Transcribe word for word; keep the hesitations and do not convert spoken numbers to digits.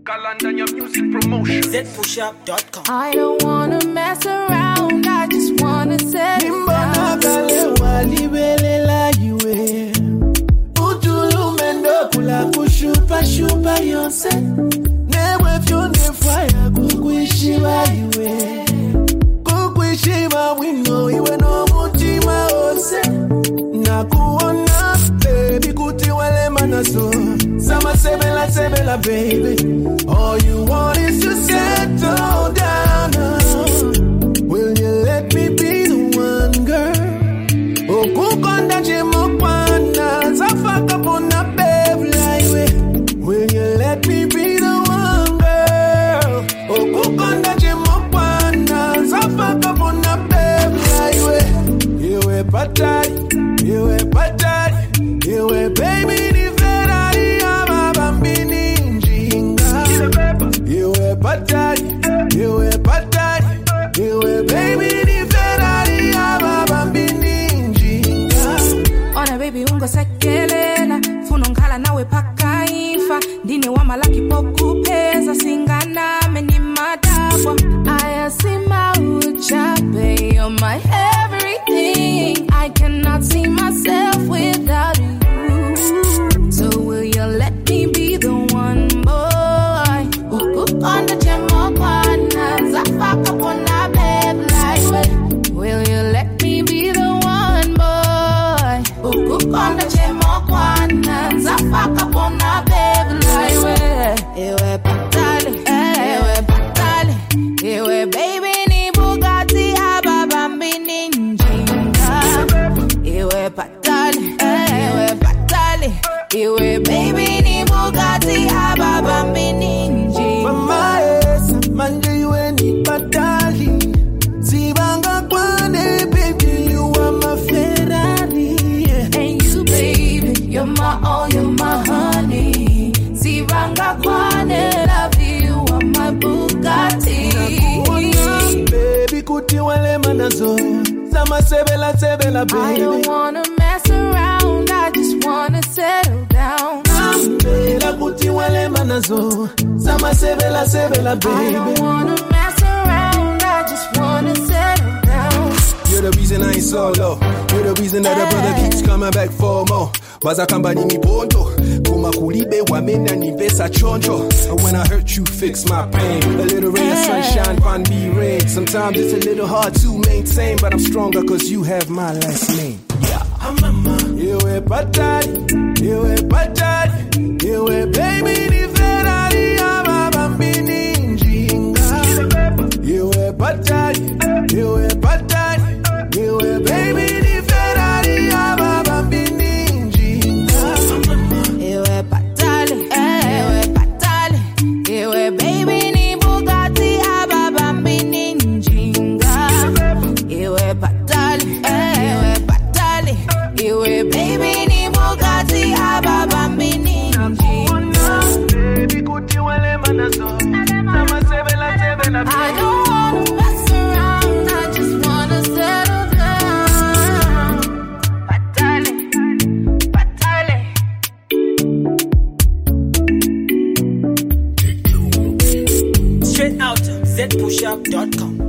Kalandanya Music Promotion. Z push up dot com. I don't wanna mess around, I just wanna settle Nimbona down. kale walibelela iwe Utulu mendo kula kushupa shupa yonse Newe fyone fire kukuishiwa iwe Kukuishiwa wino iwe no mutima ose Na kuona baby kuti wale manaso Sama sebela sebela baby All you want is to settle down Will you let me be the one girl Okukonda jimokwana Zafaka pona babe laiwe Will you let me be the one girl Okukonda jimokwana Zafaka pona babe laiwe Iwe patari, iwe patari Iwe baby ni Ferrari ama bambini njinga Iwe patari, iwe patari Iwe baby ni Ferrari ama bambini njinga Ona baby ungo sekelela Funongala nawe paka ifa Dini wa malaki poku pesa Singana meni madabwa Ayasima uchape You're my everything I cannot see myself without you So will you let me be the one boy Uku on the jemo kwana Zafaka pona babe like Will you let me be the one boy Uku on the jemo kwana Zafaka pona babe like Ewe patali, ewe patali Ewe baby ni Bugatti haba bambi ninjinga Iwe patali, iwe patali Iwe baby ni Bugatti haba bambi ninjinga Mama esa manje yue ni patali Zibanga kwane baby you are my Ferrari And you baby, you're my all, you're my honey Siranga kwane, love you, are my Bugatti Baby kuti wale manazo Sama sebela sebela baby I don't wanna mess around, I just wanna settle down Bela kuti wale manazo Sama sebela sebela I baby don't wanna mess around, I just wanna settle down You're the reason I ain't solo You're the reason that the brother keeps coming back for more Bazakamba ni mibondo Kuma kulibe wamena ni besa chonjo And when I hurt you fix my pain A little ray of sunshine find me rain Sometimes it's a little hard to maintain But I'm stronger cause you have my last name Yeah, mama Iwe patari, iwe patari Iwe baby ni Ferrari ama bambini njinga Iwe patari, iwe patari Iwe baby ni Ferrari ama bambini njinga Iwe patali, iwe patali Iwe baby ni Bugatti haba bambi ninjinga Iwe patali, iwe patali Iwe baby ni Bugatti haba bambi ninjinga Baby kuti wale manazo Sama sebela sebela I don't wanna mess around, I just wanna settle down Patali, patali Straight out Z push up dot com.